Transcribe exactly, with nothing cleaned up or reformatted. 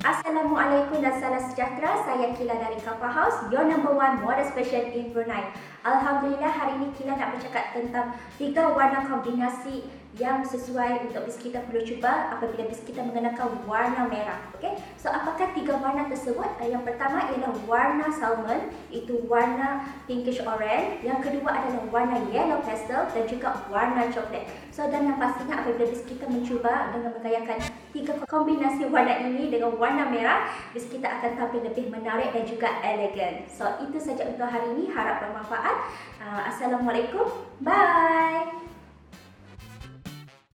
Assalamualaikum dan salam sejahtera. Saya Kila dari Kappa House, your number one model special in Brunei. Alhamdulillah, hari ini Kila nak bercakap tentang tiga warna kombinasi yang sesuai untuk bis kita perlu cuba apabila bis kita mengenakan warna merah. Okay? So, apakah tiga warna tersebut? Yang pertama ialah warna salmon, itu warna pinkish orange. Yang kedua adalah warna yellow pastel dan juga warna coklat. So, dan yang pastinya apabila bis kita mencuba dengan menggayakan tiga kombinasi warna ini dengan warna merah, bis kita akan tampil lebih menarik dan juga elegan. So, itu saja untuk hari ini. Harap bermanfaat. Uh, Assalamualaikum. Bye.